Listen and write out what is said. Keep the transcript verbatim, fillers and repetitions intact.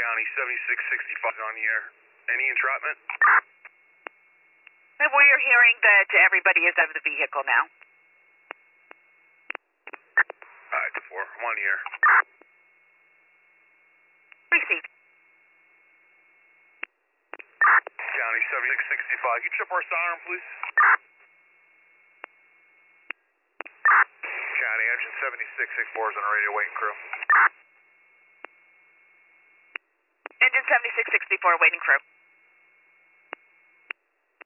County, seventy-six sixty-five on the air. Any entrapment? And we are hearing that everybody is out of the vehicle now. Alright, four. I'm on the air. Received. County, seventy-six sixty-five. Can you trip our siren, please? County, engine seventy-six sixty-four is on the radio waiting crew. Engine seventy-six sixty-four waiting crew.